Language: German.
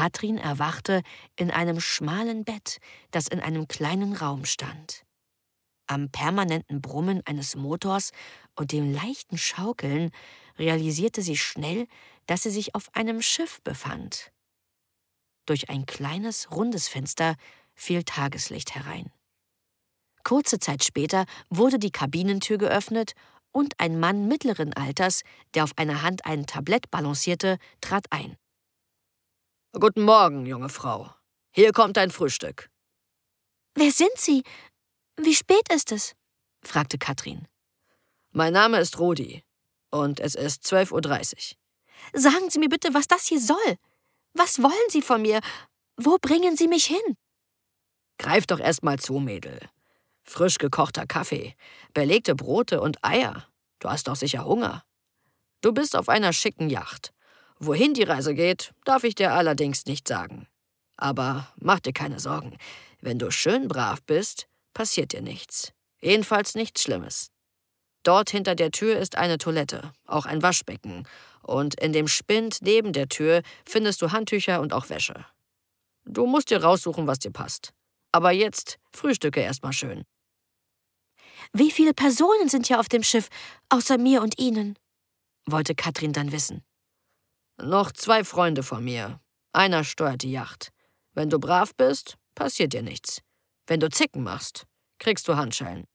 Katrin erwachte in einem schmalen Bett, das in einem kleinen Raum stand. Am permanenten Brummen eines Motors und dem leichten Schaukeln realisierte sie schnell, dass sie sich auf einem Schiff befand. Durch ein kleines, rundes Fenster fiel Tageslicht herein. Kurze Zeit später wurde die Kabinentür geöffnet und ein Mann mittleren Alters, der auf einer Hand ein Tablett balancierte, trat ein. »Guten Morgen, junge Frau. Hier kommt dein Frühstück.« »Wer sind Sie? Wie spät ist es?« fragte Katrin. »Mein Name ist Rudi und es ist 12:30 Uhr.« »Sagen Sie mir bitte, was das hier soll. Was wollen Sie von mir? Wo bringen Sie mich hin?« »Greif doch erst mal zu, Mädel. Frisch gekochter Kaffee, belegte Brote und Eier. Du hast doch sicher Hunger. Du bist auf einer schicken Yacht. Wohin die Reise geht, darf ich dir allerdings nicht sagen. Aber mach dir keine Sorgen. Wenn du schön brav bist, passiert dir nichts. Jedenfalls nichts Schlimmes. Dort hinter der Tür ist eine Toilette, auch ein Waschbecken. Und in dem Spind neben der Tür findest du Handtücher und auch Wäsche. Du musst dir raussuchen, was dir passt. Aber jetzt frühstücke erst mal schön.« »Wie viele Personen sind hier auf dem Schiff, außer mir und Ihnen?« wollte Katrin dann wissen. »Noch 2 Freunde von mir. Einer steuert die Yacht. Wenn du brav bist, passiert dir nichts. Wenn du Zicken machst, kriegst du Handschellen.«